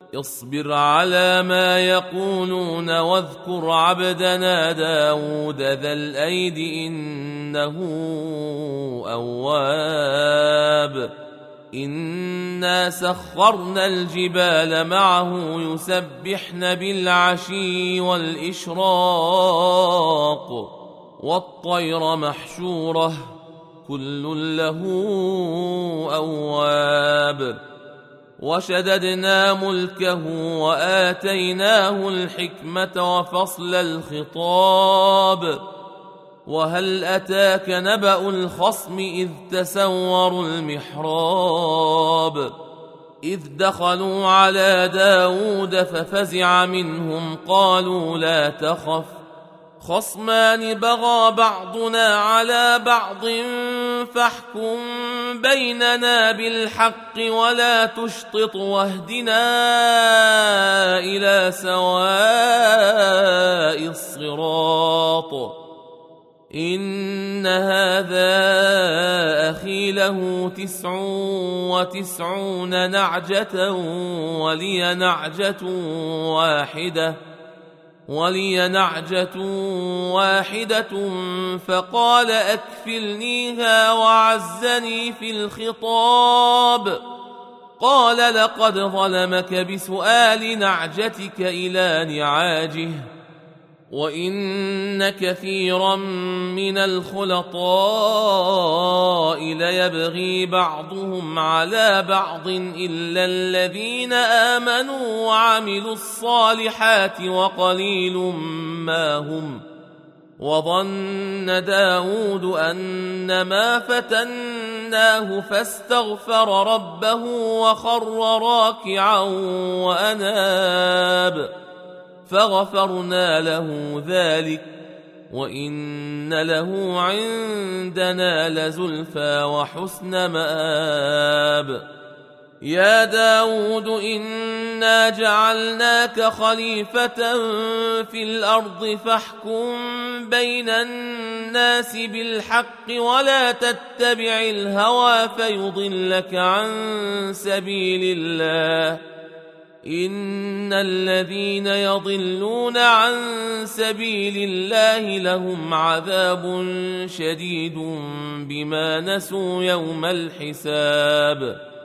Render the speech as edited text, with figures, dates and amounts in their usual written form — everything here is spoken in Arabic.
اصبر على ما يقولون واذكر عبدنا داود ذا الأيد إنه أواب. إنا سخرنا الجبال معه يسبحن بالعشي والإشراق والطير محشورة كل له أواب. وشددنا ملكه وآتيناه الحكمة وفصل الخطاب. وهل أتاك نبأ الخصم إذ تسوروا المحراب إذ دخلوا على داود ففزع منهم قالوا لا تخف خصمان بغى بعضنا على بعض فاحكم بيننا بالحق ولا تشطط واهدنا إلى سواء الصراط. إن هذا أخي له 99 نعجة ولي نعجة واحدة فقال أكفلنيها وعزني في الخطاب. قال لقد ظلمك بسؤال نعجتك إلى نعاجه وإن كثيرا من الخلطاء ليبغي بعضهم على بعض إلا الذين آمنوا وعملوا الصالحات وقليل ما هم. وظن داود أنما فتناه فاستغفر ربه وخر راكعا وأناب فغفرنا له ذلك وإن له عندنا لزلفى وحسن مآب. يا داود إنا جعلناك خليفة في الأرض فاحكم بين الناس بالحق ولا تتبع الهوى فيضلك عن سبيل الله. إن الذين يضلون عن سبيل الله لهم عذاب شديد بما نسوا يوم الحساب.